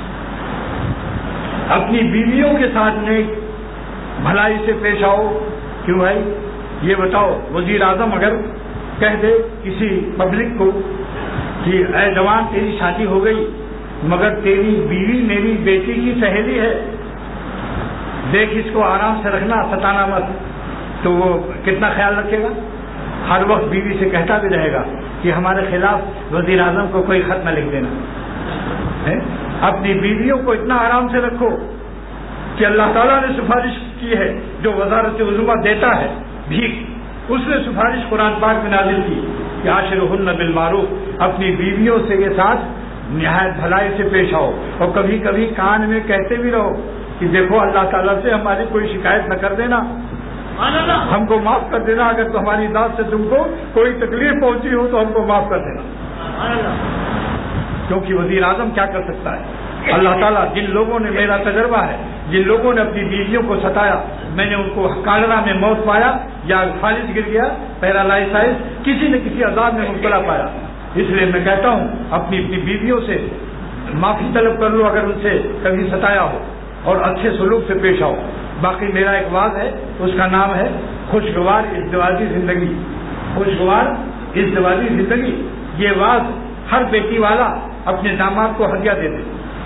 اپنی بیویوں کے ساتھ نیک بھلائی سے پیش آؤ. کیوں بھائی؟ یہ بتاؤ, وزیر اعظم اگر کہہ دے کسی پبلک کو کہ اے جوان تیری شادی ہو گئی, مگر تیری بیوی میری بیٹی کی سہیلی ہے, دیکھ اس کو آرام سے رکھنا, ستانا مت, تو وہ کتنا خیال رکھے گا؟ ہر وقت بیوی سے کہتا بھی رہے گا کہ ہمارے خلاف وزیر اعظم کو کوئی خط نہ لکھ دینا. اپنی بیویوں کو اتنا آرام سے رکھو کہ اللہ تعالیٰ نے سفارش کی ہے, جو وزارت عظمیٰ دیتا ہے بھیک, اس نے سفارش قرآن پاک میں نازل کی کہ عاشرہن بالمعروف, اپنی بیویوں سے کے ساتھ نہایت بھلائی سے پیش آؤ. اور کبھی کبھی کان میں کہتے بھی رہو کہ دیکھو اللہ تعالیٰ سے ہماری کوئی شکایت نہ کر دینا, ہم کو معاف کر دینا, اگر تو ہماری ذات سے تم کو کوئی تکلیف پہنچی ہو تو ہم کو معاف کر دینا. کیونکہ وزیر اعظم کیا کر سکتا ہے؟ اللہ تعالیٰ, جن لوگوں نے, میرا تجربہ ہے, جن لوگوں نے اپنی بیویوں کو ستایا, میں نے ان کو کالرا میں موت پایا یا فالج گر گیا, پیرالائسائز, کسی نہ کسی عذاب میں مبتلا پایا. اس لیے میں کہتا ہوں اپنی اپنی بیویوں سے معافی طلب کر لو اگر ان سے کبھی ستایا ہو, اور اچھے سلوک سے پیش آؤ. باقی میرا ایک واز ہے, اس کا نام ہے خوشگوار ازدواجی زندگی. خوشگوار ازدواجی زندگی, یہ واز ہر بیٹی والا اپنے داماد کو ہدیہ دے دے.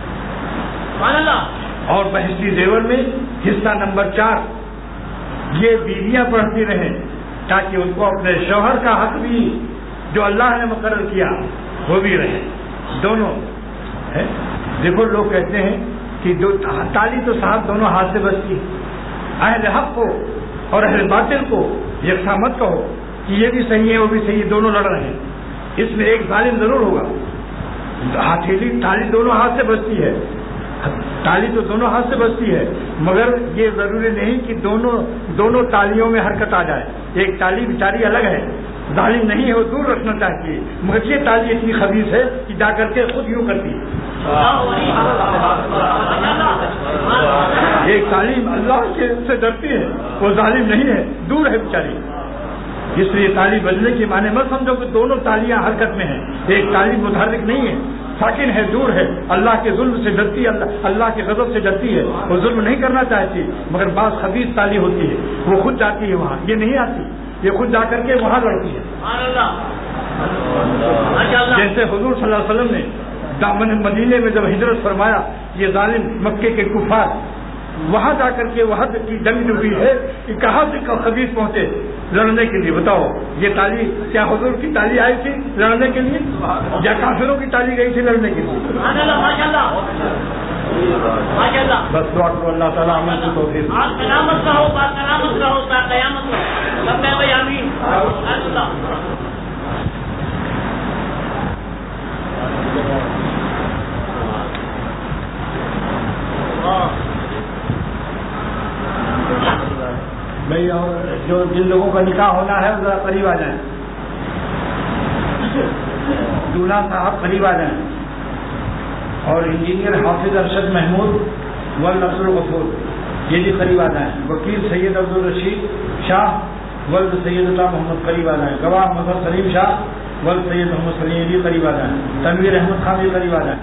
اور بہشتی زیور میں حصہ نمبر چار یہ بیویاں پڑھتی رہیں, تاکہ ان کو اپنے شوہر کا حق بھی جو اللہ نے مقرر کیا وہ بھی رہے. دونوں ہے. دیکھو لوگ کہتے ہیں کہ جو تالی تو صاحب دونوں ہاتھ سے بجتی ہے, اہل حق کو اور اہل باطل کو یکساں مت کہو کہ یہ بھی صحیح ہے وہ بھی صحیح ہے, دونوں لڑ رہے ہیں. اس میں ایک ظالم ضرور ہوگا. ہتھیلی تالی دونوں ہاتھ سے بجتی ہے, تالی تو دونوں ہاتھ سے بجتی ہے، مگر یہ ضروری نہیں کہ دونوں دونوں تالیوں میں حرکت آ جائے. ایک تالی بیچاری الگ ہے، ظالم نہیں ہے، وہ دور رکھنا چاہیے، مگر یہ تالی اتنی خبیث ہے کہ جا کر کے خود یوں کرتی ہے. ایک تعلیم اللہ کے سے ڈرتی ہے، وہ ظالم نہیں ہے، دور ہے بیچاری. اس لیے تالی بجنے کے معنی مت سمجھو کہ دونوں تالیاں حرکت میں ہیں. ایک تالی متحرک نہیں ہے، ساکن ہے، دور ہے، اللہ کے ظلم سے ڈرتی ہے، اللہ اللہ کے غضب سے ڈرتی ہے، وہ ظلم نہیں کرنا چاہتی. مگر بعض خبیث تالی ہوتی ہے، وہ خود جاتی ہے وہاں، یہ نہیں آتی، یہ خود جا کر کے وہاں لڑتی ہے. جیسے حضور صلی اللہ علیہ وسلم نے دامن مدینے میں جب ہجرت فرمایا، یہ ظالم مکے کے کفار وہاں جا کر کے وہاں کی جنگ ڈوبی ہے کہ کہاں سے خبیث پہنچے لڑنے کے لیے. بتاؤ یہ تالی کیا حضور کی تالی آئی تھی لڑنے کے لیے یا کافروں کی تالی گئی تھی لڑنے کے لیے؟ بس دعا کرو اللہ تعالیٰ ہمیں کو توفیق. سلامت رہو، سلامت رہو، قیامت رہو. آمین. بھائی اور جو جن لوگوں کا نکاح ہونا ہے وہ ذرا قریب آ جائیں. دولہا صاحب قریب آ جائیں. اور انجینئر حافظ ارشد محمود ولد عبد الغفور یہ بھی قریب آ جائیں. وکیل سید عبد الرشید شاہ ولد سید اللہ محمد قریب آ جائیں. گواہ مظہر سلیم شاہ ولد سید محمد سلیم بھی قریب آ جائیں. تنویر احمد خان بھی قریب آ جائیں.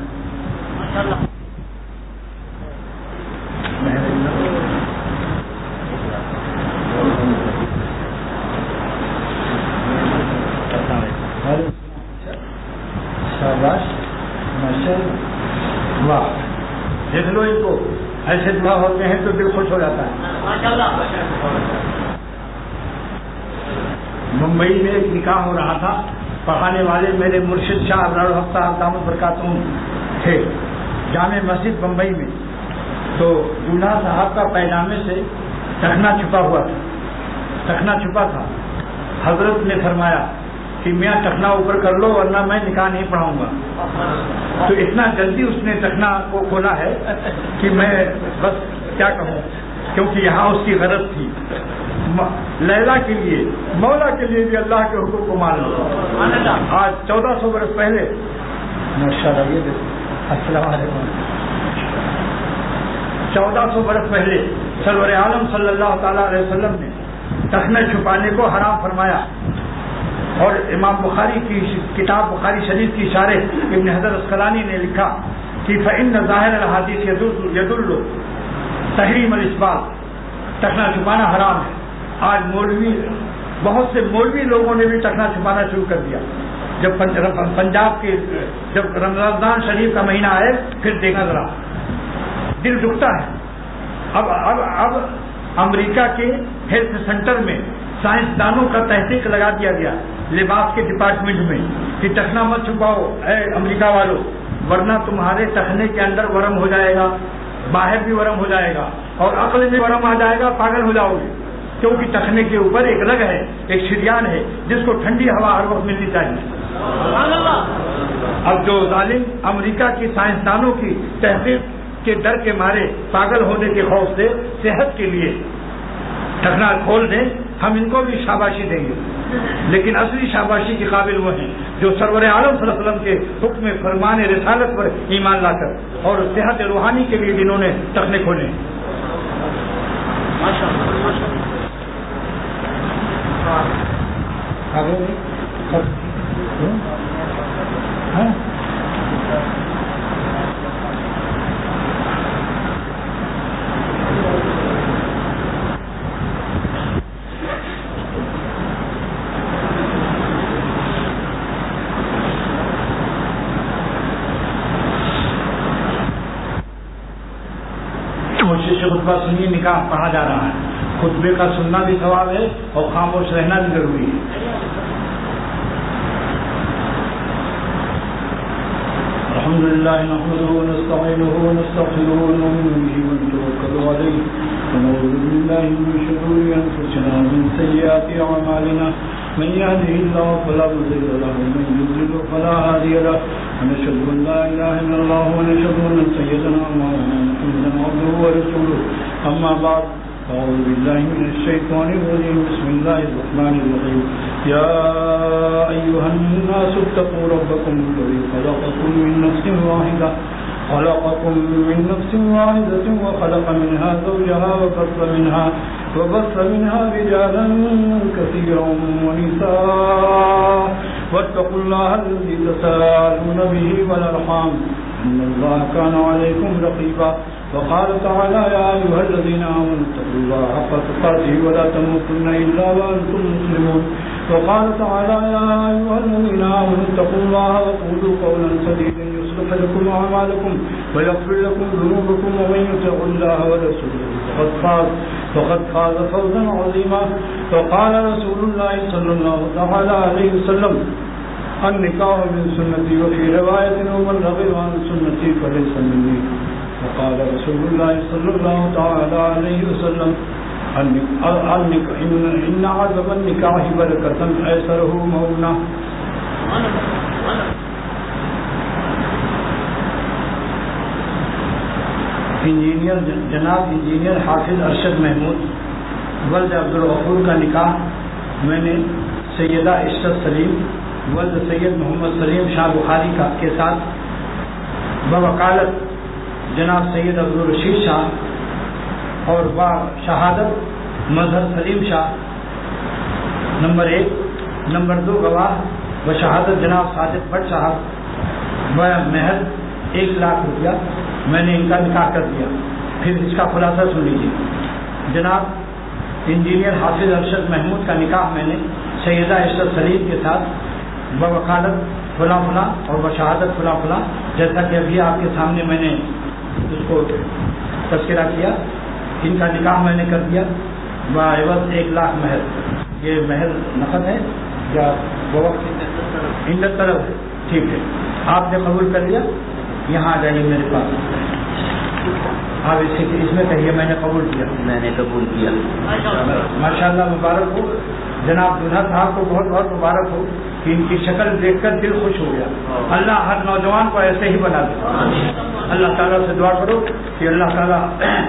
دیکھ لو ان کو، ایسے دعا ہوتے ہیں تو دل خوش ہو جاتا ہے. ممبئی میں ایک نکاح ہو رہا تھا، پڑھانے والے میرے مرشد شاہ ابرار ہفتہ دامت برکاتہم تھے جامع مسجد بمبئی میں. تو دولہا صاحب کا پیجامے سے ٹخنا چھپا ہوا تھا، ٹخنا چھپا تھا. حضرت نے فرمایا کہ میاں ٹخنا اوپر کر لو ورنہ میں نکاح نہیں پڑھاؤں گا. تو اتنا جلدی اس نے ٹخنا کو کھولا ہے کہ میں بس کیا کہوں، کیونکہ یہاں اس کی غرض تھی لیلا کے لیے، مولا کے لیے بھی اللہ کے حکم کو مان لو. آج چودہ سو برس پہلے ماشاءاللہ یہ السلام علیکم چودہ سو برس پہلے سرور عالم صلی اللہ تعالیٰ علیہ وسلم نے ٹخنے چھپانے کو حرام فرمایا. اور امام بخاری کی کتاب بخاری شریف کی شارح ابن حجر اسقلانی نے لکھا کہ فإن ظاہر الحدیث یدل تحریم الاسبال، ٹخنا چھپانا حرام ہے. آج مولوی بہت سے مولوی لوگوں نے بھی ٹخنا چھپانا شروع کر دیا. جب پنجاب کے جب رمضان شریف کا مہینہ آئے پھر دیکھا ذرا دل دکھتا ہے. اب اب اب امریکہ کے ہیلتھ سینٹر میں سائنسدانوں کا تحقیق لگا دیا گیا لباس کے ڈپارٹمنٹ میں کہ ٹخنا مت چھپاؤ اے امریکہ والوں، ورنہ تمہارے ٹخنے کے اندر ورم ہو جائے گا، باہر بھی ورم ہو جائے گا اور عقل میں ورم آ جائے گا، پاگل ہو جاؤ گے. کیونکہ ٹخنے کے اوپر ایک رگ ہے، ایک شریان ہے جس کو ٹھنڈی ہوا ہر وقت ملنی چاہیے. اب جو ظالم امریکہ کی سائنسدانوں کی تحقیق کے ڈر کے مارے پاگل ہونے کے خوف سے صحت کے لیے ٹخنا کھول دیں، ہم ان کو بھی شاباشی دیں گے. لیکن اصلی شاباشی کے قابل وہ ہیں جو سرور عالم صلی اللہ علیہ وسلم کے حکم فرمان رسالت پر ایمان لا کر اور صحت روحانی کے لیے جنہوں نے ٹخنے کھولے. خطبہ سنیے، نکاح پڑھا جا رہا ہے. خطبے کا سننا بھی ثواب ہے اور خاموش رہنا بھی ضروری ہے. الحمد لله نحمده ونستعينه ونستغفره ونؤمن به ونتوكل عليه ونعوذ بالله من شرور انفسنا ومن سيئات اعمالنا من يهده الله فلا مضل له ومن يضلل فلا هادي له ونشهد أن لا إله إلا الله ونشهد أن سيدنا محمدا عبده ورسوله أما بعد أعوذ بالله من الشيطان الرجيم بسم الله الرحمن الرحيم يا أيها الناس اتقوا ربكم الذي خلقكم من نفس واحدة خلقكم من نفس واحدة وخلق منها زوجها وبث منها وبث منها رجالا كثيرا ونساء واتقوا الله الذي تساءلون به والأرحام إن الله كان عليكم رقيبا وقال تعالى يا أيها الذين آمنوا اتقوا الله حق تقاته ولا تموتن إلا وأنتم مسلمون وقال تعالى يا أيها الذين آمنوا اتقوا الله وقولوا قولا سديدا يصلح لكم أعمالكم ويغفر لكم ذنوبكم ومن يطع الله ورسوله فقد فاز فقد فاز فوزا عظيما وقال رسول الله صلى الله عليه وسلم النكاح من سنتي وفي رواية ومن رغب عن سنتي فليس مني وقال رسول الله صلى الله تعالى عليه وسلم إن عذب النكاح بركة أيسره مؤونة. انجینئر جناب انجینئر حافظ ارشد محمود ولد عبدالغفور کا نکاح میں نے سیدہ عشرت سلیم ولد سید محمد سلیم شاہ بخاری کا کے ساتھ بوکالت جناب سید عبدالرشید شاہ اور با شہادت مظہر سلیم شاہ نمبر ایک. نمبر دو گواہ و شہادت جناب صادق بٹ صاحب و محض ایک لاکھ روپیہ میں نے ان کا نکاح کر دیا. پھر اس کا خلاصہ سن لیجیے. جناب انجینئر حافظ ارشد محمود کا نکاح میں نے سیدہ عشرت سلیم کے ساتھ بوکالت فلاں فلاں اور بشہادت فلاں فلاں جیسا کہ ابھی آپ کے سامنے میں نے اس کو تذکرہ کیا. ان کا نکاح میں نے کر دیا بعوض ایک لاکھ مہر. یہ مہر نقد ہے یا عندت طلب ہے؟ ٹھیک ہے, آپ نے قبول کر لیا. یہاں آ جائیے میرے پاس. آپ اس اس میں کہیے میں نے قبول کیا. میں نے قبول کیا. ماشاء اللہ مبارک ہو. جناب دولہا صاحب کو بہت بہت مبارک ہو کہ ان کی شکل دیکھ کر دل خوش ہو گیا. اللہ ہر نوجوان کو ایسے ہی بنا دے. اللہ تعالیٰ سے دعا کرو کہ اللہ تعالیٰ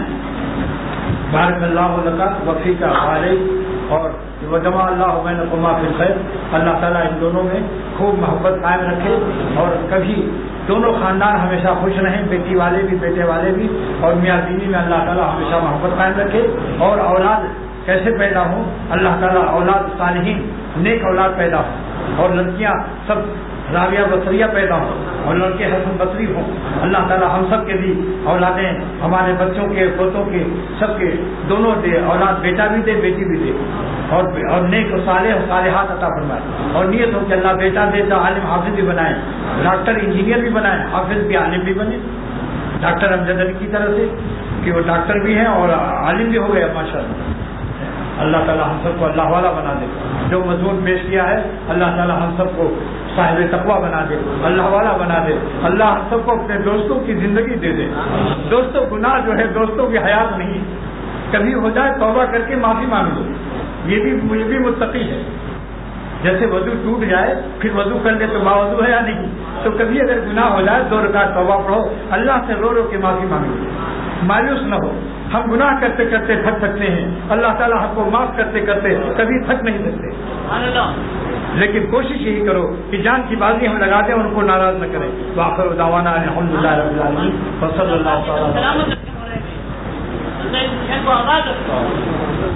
بارک اللہ لکا وفی کا خالق اور وجمع اللہ بینکما فی الخیر. اللہ تعالیٰ ان دونوں میں خوب محبت قائم رکھے اور کبھی دونوں خاندان ہمیشہ خوش رہیں, بیٹی والے بھی بیٹے والے بھی, اور میاں بینی میں اللہ تعالیٰ ہمیشہ محبت قائم رکھے. اور اولاد کیسے پیدا ہوں, اللہ تعالیٰ اولاد صالحین نیک اولاد پیدا ہوں, اور لڑکیاں سب راویہ بصریہ پیدا ہوں, اور لڑکے حسن بصری ہوں. اللہ تعالیٰ ہم سب کے بھی اولادیں ہمارے بچوں کے پوتوں کے سب کے دونوں دے, اولاد بیٹا بھی دے بیٹی بھی دے, اور اور نیک و صالح و صالحات عطا فرمائے. اور نیت ہو کہ اللہ بیٹا دے تو عالم حافظ بھی بنائے, ڈاکٹر انجینئر بھی بنائے, حافظ بھی عالم بھی بنے. ڈاکٹر امجد علی کی طرح سے کہ وہ ڈاکٹر بھی ہیں اور عالم بھی ہو گئے ماشاء اللہ. اللہ تعالیٰ ہم سب کو اللہ والا بنا دے. جو مضمون پیش کیا ہے اللہ تعالیٰ ہم سب کو صاحب تقویٰ بنا دے, اللہ والا بنا دے. اللہ ہم سب کو اپنے دوستوں کی زندگی دے دے. دوستوں گناہ جو ہے دوستوں کی حیات نہیں, کبھی ہو جائے توبہ کر کے معافی مانگ لو. یہ بھی یہ بھی متقی ہے. جیسے وضو ٹوٹ جائے پھر وضو کر لے تو باوضو ہے یا نہیں, تو کبھی اگر گناہ ہو جائے دو رکعت توبہ پڑھو, اللہ سے رو رو کے معافی مانگو, مایوس نہ ہو. ہم گناہ کرتے کرتے تھک سکتے ہیں, اللہ تعالیٰ ہم کو معاف کرتے کرتے کبھی تھک نہیں سکتے. لیکن کوشش یہی کرو کہ جان کی بازی ہم لگا دیں, ان کو ناراض نہ کریں. وآخر دعوانا الحمدللہ رب العالمین وصلی اللہ تعالی.